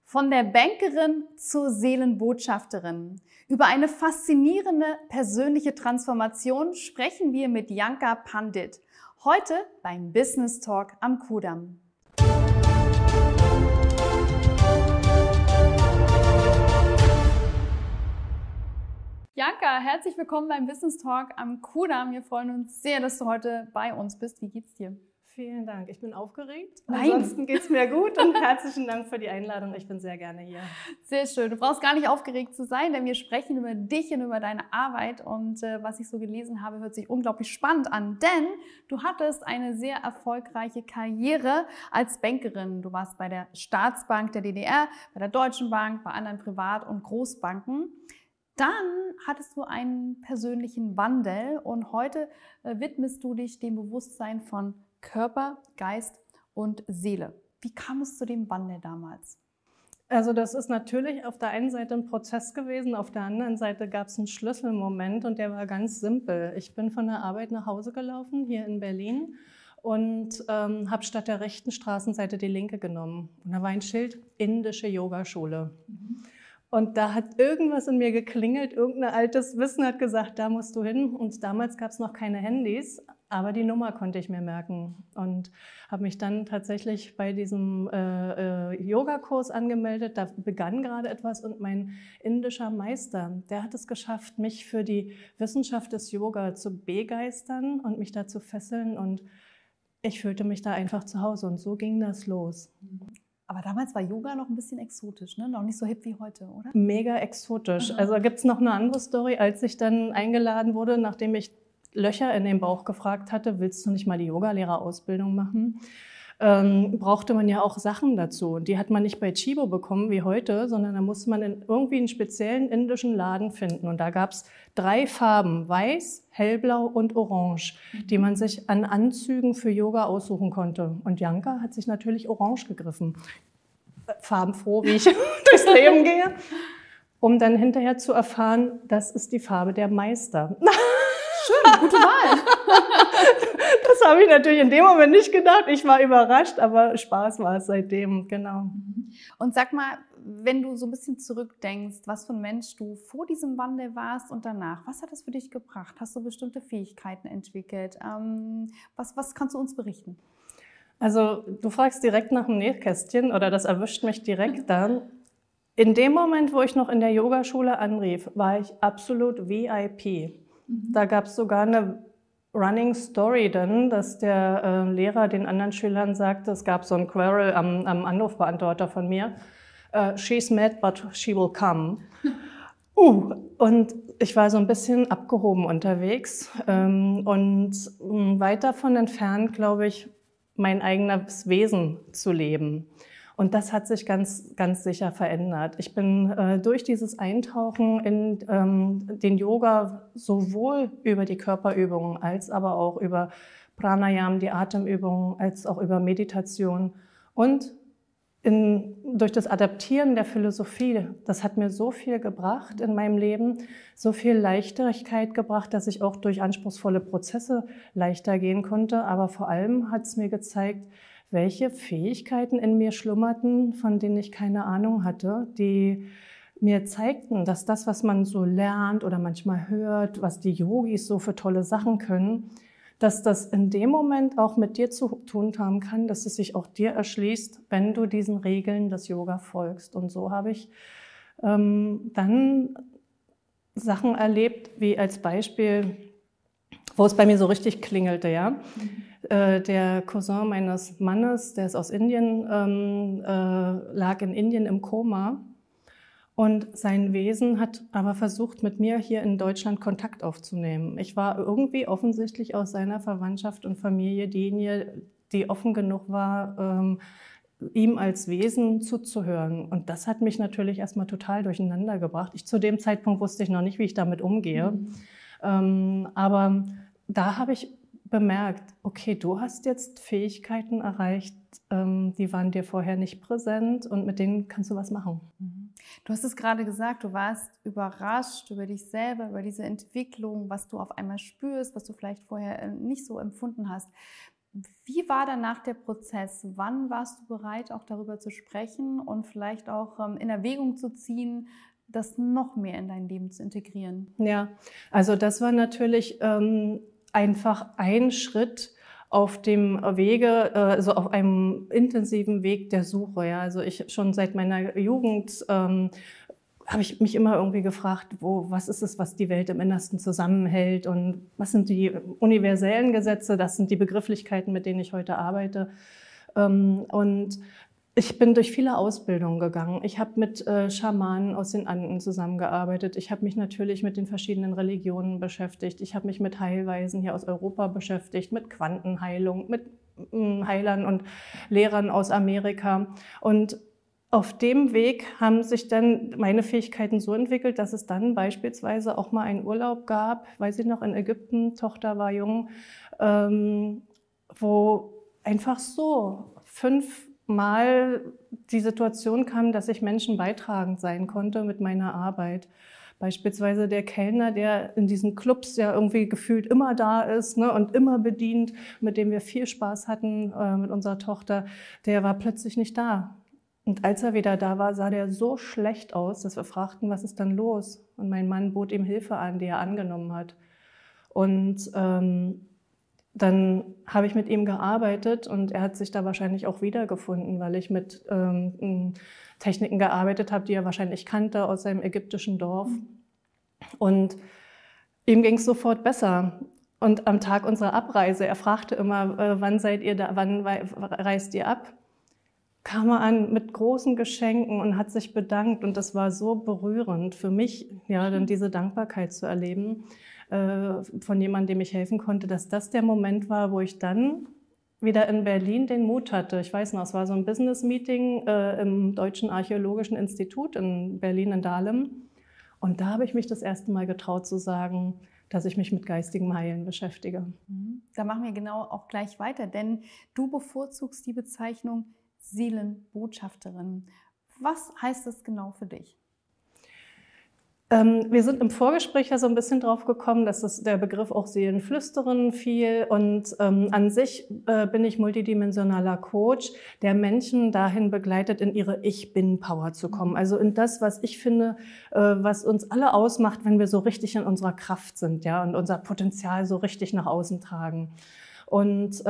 Von der Bankerin zur Seelenbotschafterin. Über eine faszinierende persönliche Transformation sprechen wir mit Janka Pandit. Heute beim Business Talk am Kudamm. Janka, herzlich willkommen beim Business Talk am Kudamm. Wir freuen uns sehr, dass du heute bei uns bist. Wie geht's dir? Vielen Dank. Ich bin aufgeregt. Nein. Ansonsten geht es mir gut und herzlichen Dank für die Einladung. Ich bin sehr gerne hier. Sehr schön. Du brauchst gar nicht aufgeregt zu sein, denn wir sprechen über dich und über deine Arbeit. Und was ich so gelesen habe, hört sich unglaublich spannend an. Denn du hattest eine sehr erfolgreiche Karriere als Bankerin. Du warst bei der Staatsbank der DDR, bei der Deutschen Bank, bei anderen Privat- und Großbanken. Dann hattest du einen persönlichen Wandel und heute widmest du dich dem Bewusstsein von Körper, Geist und Seele. Wie kam es zu dem Wandel damals? Also das ist natürlich auf der einen Seite ein Prozess gewesen, auf der anderen Seite gab es einen Schlüsselmoment und der war ganz simpel. Ich bin von der Arbeit nach Hause gelaufen, hier in Berlin, und habe statt der rechten Straßenseite die linke genommen. Und da war ein Schild, indische Yogaschule. Und da hat irgendwas in mir geklingelt, irgendein altes Wissen hat gesagt, da musst du hin. Und damals gab es noch keine Handys, aber die Nummer konnte ich mir merken. Und habe mich dann tatsächlich bei diesem Yogakurs angemeldet. Da begann gerade etwas und mein indischer Meister, der hat es geschafft, mich für die Wissenschaft des Yoga zu begeistern und mich da zu fesseln. Und ich fühlte mich da einfach zu Hause und so ging das los. Aber damals war Yoga noch ein bisschen exotisch, ne? Noch nicht so hip wie heute, oder? Mega exotisch. Also gibt es noch eine andere Story, als ich dann eingeladen wurde, nachdem ich Löcher in den Bauch gefragt hatte, willst du nicht mal die Yogalehrerausbildung machen? Brauchte man ja auch Sachen dazu. Und die hat man nicht bei Chibo bekommen wie heute, sondern da musste man in irgendwie einen speziellen indischen Laden finden. Und da gab es 3 Farben, weiß, hellblau und orange, die man sich an Anzügen für Yoga aussuchen konnte. Und Janka hat sich natürlich orange gegriffen. Farbenfroh, wie ich durchs Leben gehe, um dann hinterher zu erfahren, das ist die Farbe der Meister. Schön, gute Wahl. Das habe ich natürlich in dem Moment nicht gedacht. Ich war überrascht, aber Spaß war es seitdem, genau. Und sag mal, wenn du so ein bisschen zurückdenkst, was für ein Mensch du vor diesem Wandel warst und danach, was hat das für dich gebracht? Hast du bestimmte Fähigkeiten entwickelt? Was kannst du uns berichten? Also du fragst direkt nach dem Nähkästchen oder das erwischt mich direkt dann. In dem Moment, wo ich noch in der Yogaschule anrief, war ich absolut VIP. Da gab es sogar eine Running Story dann, dass der Lehrer den anderen Schülern sagte, es gab so ein Quarrel am Anrufbeantworter von mir, she's mad, but she will come. Und ich war so ein bisschen abgehoben unterwegs und weit davon entfernt, glaube ich, mein eigenes Wesen zu leben. Und das hat sich ganz, ganz sicher verändert. Ich bin durch dieses Eintauchen in den Yoga sowohl über die Körperübungen als aber auch über Pranayam, die Atemübungen, als auch über Meditation und durch das Adaptieren der Philosophie. Das hat mir so viel gebracht in meinem Leben, so viel Leichtigkeit gebracht, dass ich auch durch anspruchsvolle Prozesse leichter gehen konnte. Aber vor allem hat es mir gezeigt, welche Fähigkeiten in mir schlummerten, von denen ich keine Ahnung hatte, die mir zeigten, dass das, was man so lernt oder manchmal hört, was die Yogis so für tolle Sachen können, dass das in dem Moment auch mit dir zu tun haben kann, dass es sich auch dir erschließt, wenn du diesen Regeln des Yoga folgst. Und so habe ich dann Sachen erlebt, wie als Beispiel, wo es bei mir so richtig klingelte, ja. Der Cousin meines Mannes, der ist aus Indien, lag in Indien im Koma und sein Wesen hat aber versucht, mit mir hier in Deutschland Kontakt aufzunehmen. Ich war irgendwie offensichtlich aus seiner Verwandtschaft und Familie diejenige, die offen genug war, ihm als Wesen zuzuhören. Und das hat mich natürlich erstmal total durcheinander gebracht. Zu dem Zeitpunkt wusste ich noch nicht, wie ich damit umgehe. Aber da habe ich bemerkt, okay, du hast jetzt Fähigkeiten erreicht, die waren dir vorher nicht präsent und mit denen kannst du was machen. Du hast es gerade gesagt, du warst überrascht über dich selber, über diese Entwicklung, was du auf einmal spürst, was du vielleicht vorher nicht so empfunden hast. Wie war danach der Prozess? Wann warst du bereit, auch darüber zu sprechen und vielleicht auch in Erwägung zu ziehen, das noch mehr in dein Leben zu integrieren? Ja, also das war natürlich einfach ein Schritt auf dem Wege, also auf einem intensiven Weg der Suche. Ja, also ich schon seit meiner Jugend habe ich mich immer irgendwie gefragt, was ist es, was die Welt im Innersten zusammenhält und was sind die universellen Gesetze? Das sind die Begrifflichkeiten, mit denen ich heute arbeite. Und ich bin durch viele Ausbildungen gegangen. Ich habe mit Schamanen aus den Anden zusammengearbeitet. Ich habe mich natürlich mit den verschiedenen Religionen beschäftigt. Ich habe mich mit Heilweisen hier aus Europa beschäftigt, mit Quantenheilung, mit Heilern und Lehrern aus Amerika. Und auf dem Weg haben sich dann meine Fähigkeiten so entwickelt, dass es dann beispielsweise auch mal einen Urlaub gab, weiß ich noch, in Ägypten, Tochter war jung, wo einfach so 5-mal die Situation kam, dass ich Menschen beitragend sein konnte mit meiner Arbeit. Beispielsweise der Kellner, der in diesen Clubs ja irgendwie gefühlt immer da ist, ne, und immer bedient, mit dem wir viel Spaß hatten mit unserer Tochter, der war plötzlich nicht da. Und als er wieder da war, sah der so schlecht aus, dass wir fragten, was ist denn los? Und mein Mann bot ihm Hilfe an, die er angenommen hat. Und dann habe ich mit ihm gearbeitet und er hat sich da wahrscheinlich auch wiedergefunden, weil ich mit Techniken gearbeitet habe, die er wahrscheinlich kannte aus seinem ägyptischen Dorf. Und ihm ging es sofort besser. Und am Tag unserer Abreise, er fragte immer, wann seid ihr da, wann reist ihr ab? Kam er an mit großen Geschenken und hat sich bedankt. Und das war so berührend für mich, ja, dann diese Dankbarkeit zu erleben von jemandem, dem ich helfen konnte, dass das der Moment war, wo ich dann wieder in Berlin den Mut hatte. Ich weiß noch, es war so ein Business-Meeting im Deutschen Archäologischen Institut in Berlin in Dahlem. Und da habe ich mich das erste Mal getraut zu sagen, dass ich mich mit geistigem Heilen beschäftige. Da machen wir genau auch gleich weiter, denn du bevorzugst die Bezeichnung Seelenbotschafterin. Was heißt das genau für dich? Wir sind im Vorgespräch ja so ein bisschen drauf gekommen, dass der Begriff auch Seelenflüsterin fiel. Und an sich bin ich multidimensionaler Coach, der Menschen dahin begleitet, in ihre Ich-Bin-Power zu kommen. Also in das, was ich finde, was uns alle ausmacht, wenn wir so richtig in unserer Kraft sind, ja, und unser Potenzial so richtig nach außen tragen. Und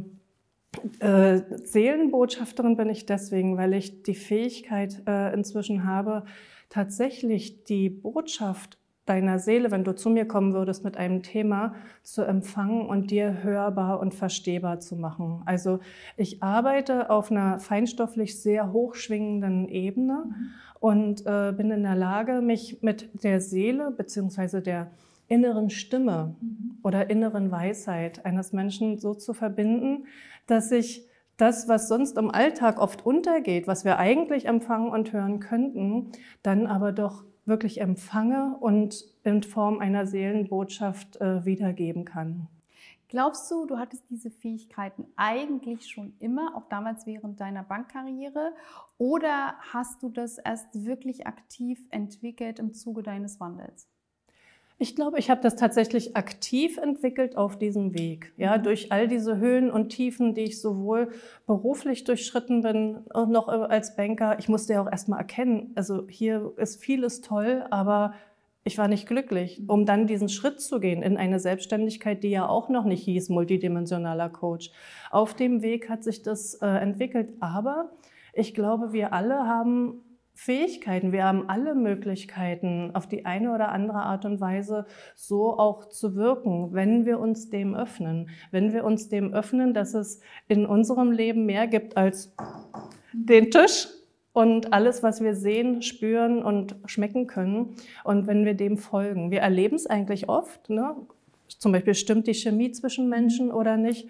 Seelenbotschafterin bin ich deswegen, weil ich die Fähigkeit inzwischen habe, tatsächlich die Botschaft deiner Seele, wenn du zu mir kommen würdest mit einem Thema, zu empfangen und dir hörbar und verstehbar zu machen. Also ich arbeite auf einer feinstofflich sehr hochschwingenden Ebene und bin in der Lage, mich mit der Seele bzw. der inneren Stimme oder inneren Weisheit eines Menschen so zu verbinden, dass ich das, was sonst im Alltag oft untergeht, was wir eigentlich empfangen und hören könnten, dann aber doch wirklich empfange und in Form einer Seelenbotschaft wiedergeben kann. Glaubst du, du hattest diese Fähigkeiten eigentlich schon immer, auch damals während deiner Bankkarriere, oder hast du das erst wirklich aktiv entwickelt im Zuge deines Wandels? Ich glaube, ich habe das tatsächlich aktiv entwickelt auf diesem Weg. Ja, durch all diese Höhen und Tiefen, die ich sowohl beruflich durchschritten bin, und noch als Banker. Ich musste ja auch erst mal erkennen, also hier ist vieles toll, aber ich war nicht glücklich, um dann diesen Schritt zu gehen in eine Selbstständigkeit, die ja auch noch nicht hieß, multidimensionaler Coach. Auf dem Weg hat sich das entwickelt, aber ich glaube, wir alle haben Fähigkeiten, wir haben alle Möglichkeiten, auf die eine oder andere Art und Weise so auch zu wirken, wenn wir uns dem öffnen. Wenn wir uns dem öffnen, dass es in unserem Leben mehr gibt als den Tisch und alles, was wir sehen, spüren und schmecken können. Und wenn wir dem folgen. Wir erleben es eigentlich oft, ne? Zum Beispiel stimmt die Chemie zwischen Menschen oder nicht,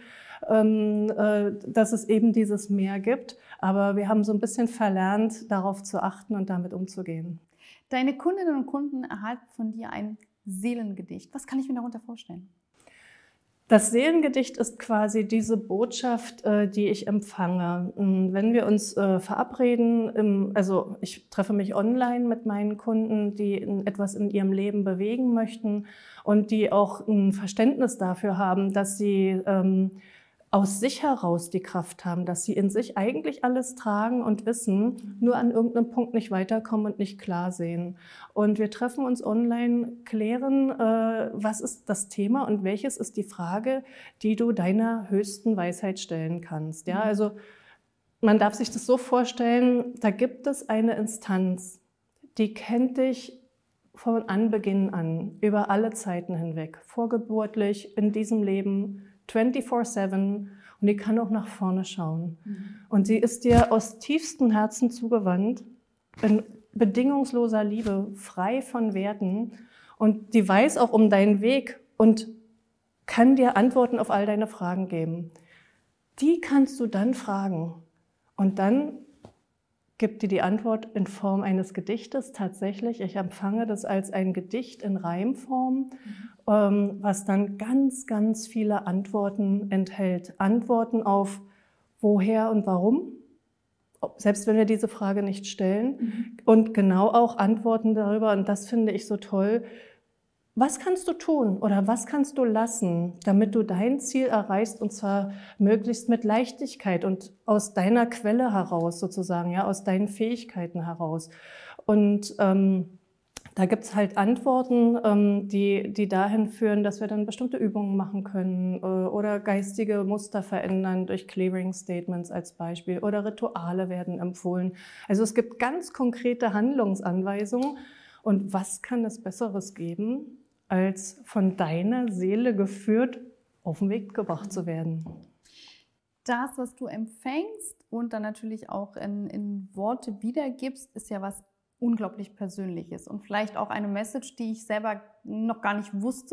dass es eben dieses Mehr gibt. Aber wir haben so ein bisschen verlernt, darauf zu achten und damit umzugehen. Deine Kundinnen und Kunden erhalten von dir ein Seelengedicht. Was kann ich mir darunter vorstellen? Das Seelengedicht ist quasi diese Botschaft, die ich empfange. Wenn wir uns verabreden, also ich treffe mich online mit meinen Kunden, die etwas in ihrem Leben bewegen möchten und die auch ein Verständnis dafür haben, dass sie aus sich heraus die Kraft haben, dass sie in sich eigentlich alles tragen und wissen, nur an irgendeinem Punkt nicht weiterkommen und nicht klar sehen. Und wir treffen uns online, klären, was ist das Thema und welches ist die Frage, die du deiner höchsten Weisheit stellen kannst. Ja, also man darf sich das so vorstellen, da gibt es eine Instanz, die kennt dich von Anbeginn an, über alle Zeiten hinweg, vorgeburtlich, in diesem Leben, 24/7, und die kann auch nach vorne schauen. Und sie ist dir aus tiefstem Herzen zugewandt, in bedingungsloser Liebe, frei von Werten, und die weiß auch um deinen Weg und kann dir Antworten auf all deine Fragen geben. Die kannst du dann fragen und dann gibt dir die Antwort in Form eines Gedichtes tatsächlich. Ich empfange das als ein Gedicht in Reimform, was dann ganz, ganz viele Antworten enthält. Antworten auf woher und warum, selbst wenn wir diese Frage nicht stellen. Und genau auch Antworten darüber, und das finde ich so toll, was kannst du tun oder was kannst du lassen, damit du dein Ziel erreichst, und zwar möglichst mit Leichtigkeit und aus deiner Quelle heraus sozusagen, ja, aus deinen Fähigkeiten heraus. Und da gibt's halt Antworten, die dahin führen, dass wir dann bestimmte Übungen machen können oder geistige Muster verändern durch Clearing Statements als Beispiel, oder Rituale werden empfohlen. Also es gibt ganz konkrete Handlungsanweisungen. Und was kann es Besseres geben, als von deiner Seele geführt auf den Weg gebracht zu werden? Das, was du empfängst und dann natürlich auch in Worte wiedergibst, ist ja was unglaublich Persönliches und vielleicht auch eine Message, die ich selber noch gar nicht wusste,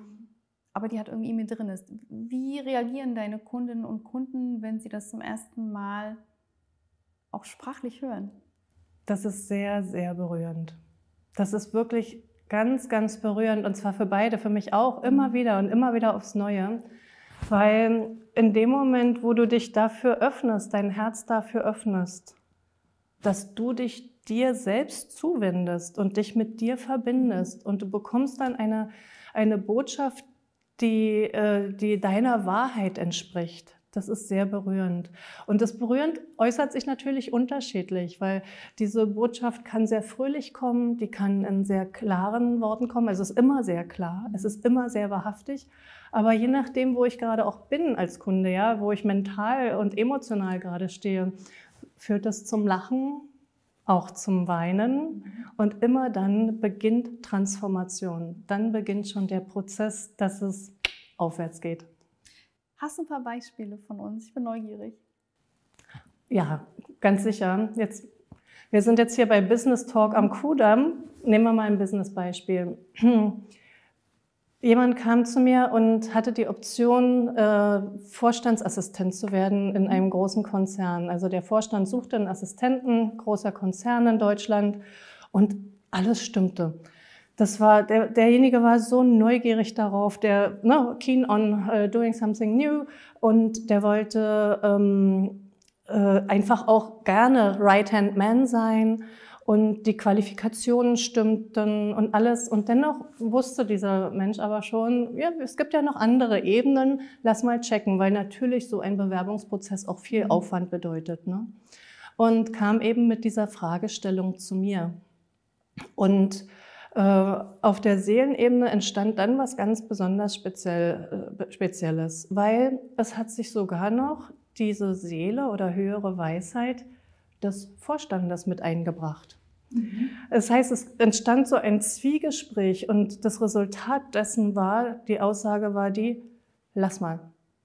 aber die halt irgendwie in mir drin ist. Wie reagieren deine Kundinnen und Kunden, wenn sie das zum ersten Mal auch sprachlich hören? Das ist sehr, sehr berührend. Das ist wirklich ganz, ganz berührend, und zwar für beide, für mich auch, immer wieder aufs Neue. Weil in dem Moment, wo du dich dafür öffnest, dein Herz dafür öffnest, dass du dich dir selbst zuwendest und dich mit dir verbindest, und du bekommst dann eine Botschaft, die deiner Wahrheit entspricht. Das ist sehr berührend. Und das berührend äußert sich natürlich unterschiedlich, weil diese Botschaft kann sehr fröhlich kommen, die kann in sehr klaren Worten kommen. Also es ist immer sehr klar, es ist immer sehr wahrhaftig. Aber je nachdem, wo ich gerade auch bin als Kunde, ja, wo ich mental und emotional gerade stehe, führt es zum Lachen, auch zum Weinen, und immer dann beginnt Transformation. Dann beginnt schon der Prozess, dass es aufwärts geht. Hast du ein paar Beispiele von uns? Ich bin neugierig. Ja, ganz sicher. Wir sind jetzt hier bei Business Talk am Kudamm. Nehmen wir mal ein Business-Beispiel. Jemand kam zu mir und hatte die Option, Vorstandsassistent zu werden in einem großen Konzern. Also der Vorstand suchte einen Assistenten, großer Konzern in Deutschland, und alles stimmte. Derjenige war so neugierig darauf, keen on doing something new, und der wollte einfach auch gerne Right-Hand Man sein, und die Qualifikationen stimmten und alles. Und dennoch wusste dieser Mensch aber schon, ja, es gibt ja noch andere Ebenen, lass mal checken, weil natürlich so ein Bewerbungsprozess auch viel Aufwand bedeutet, ne? Und kam eben mit dieser Fragestellung zu mir. Und auf der Seelenebene entstand dann was ganz besonders Spezielles, weil es hat sich sogar noch diese Seele oder höhere Weisheit des Vorstandes mit eingebracht. Das heißt, es entstand so ein Zwiegespräch, und das Resultat dessen war, die Aussage war die: Lass mal,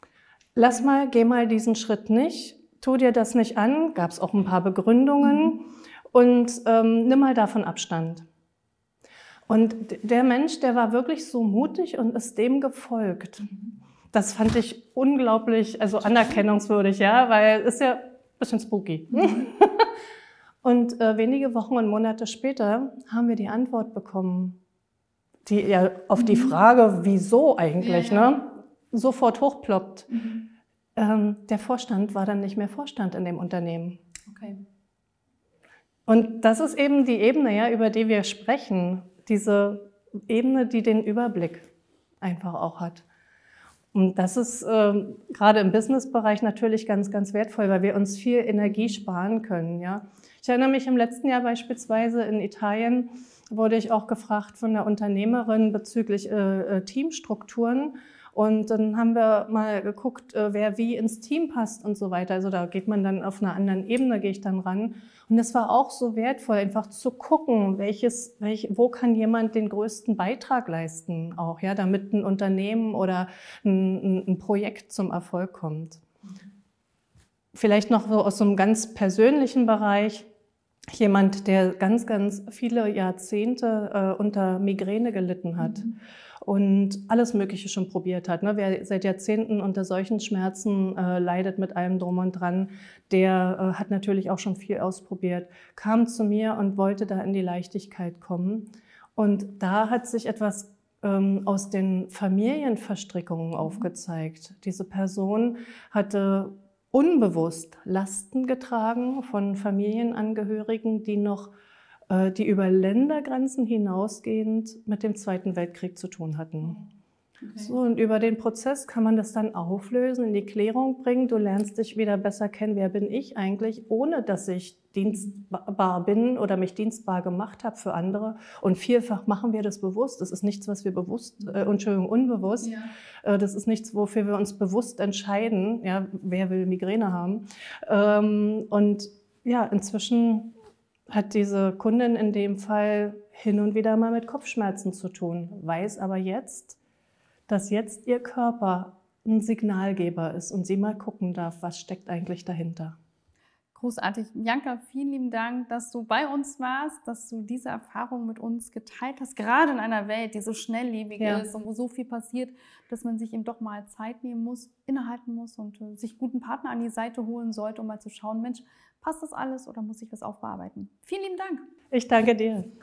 geh mal diesen Schritt nicht, tu dir das nicht an, gab es auch ein paar Begründungen, und nimm mal davon Abstand. Und der Mensch, der war wirklich so mutig und ist dem gefolgt. Das fand ich unglaublich, also anerkennungswürdig, ja, weil es ist ja ein bisschen spooky. Und wenige Wochen und Monate später haben wir die Antwort bekommen, die ja auf die Frage, wieso eigentlich, ne, sofort hochploppt. Der Vorstand war dann nicht mehr Vorstand in dem Unternehmen. Okay. Und das ist eben die Ebene, ja, über die wir sprechen. Diese Ebene, die den Überblick einfach auch hat. Und das ist gerade im Businessbereich natürlich ganz, ganz wertvoll, weil wir uns viel Energie sparen können. Ja? Ich erinnere mich im letzten Jahr beispielsweise in Italien, wurde ich auch gefragt von der Unternehmerin bezüglich Teamstrukturen. Und dann haben wir mal geguckt, wer wie ins Team passt und so weiter. Also da geht man dann auf einer anderen Ebene, gehe ich dann ran. Und das war auch so wertvoll, einfach zu gucken, wo kann jemand den größten Beitrag leisten, auch, ja, damit ein Unternehmen oder ein Projekt zum Erfolg kommt. Vielleicht noch so aus so einem ganz persönlichen Bereich. Jemand, der ganz, ganz viele Jahrzehnte unter Migräne gelitten hat. Und alles Mögliche schon probiert hat. Ne? Wer seit Jahrzehnten unter solchen Schmerzen leidet mit allem Drum und Dran, der hat natürlich auch schon viel ausprobiert, kam zu mir und wollte da in die Leichtigkeit kommen. Und da hat sich etwas aus den Familienverstrickungen aufgezeigt. Diese Person hatte unbewusst Lasten getragen von Familienangehörigen, die über Ländergrenzen hinausgehend mit dem Zweiten Weltkrieg zu tun hatten. Okay. So, und über den Prozess kann man das dann auflösen, in die Klärung bringen. Du lernst dich wieder besser kennen, wer bin ich eigentlich, ohne dass ich dienstbar bin oder mich dienstbar gemacht habe für andere. Und vielfach machen wir das bewusst. Das ist nichts, was wir unbewusst. Ja. Das ist nichts, wofür wir uns bewusst entscheiden. Ja, wer will Migräne haben? Und ja, inzwischen hat diese Kundin in dem Fall hin und wieder mal mit Kopfschmerzen zu tun, weiß aber jetzt, dass jetzt ihr Körper ein Signalgeber ist und sie mal gucken darf, was steckt eigentlich dahinter. Großartig. Bianca, vielen lieben Dank, dass du bei uns warst, dass du diese Erfahrung mit uns geteilt hast, gerade in einer Welt, die so schnelllebig ist und wo so viel passiert, dass man sich eben doch mal Zeit nehmen muss, innehalten muss und sich guten Partner an die Seite holen sollte, um mal zu schauen, Mensch, passt das alles oder muss ich was aufbearbeiten? Vielen lieben Dank. Ich danke dir.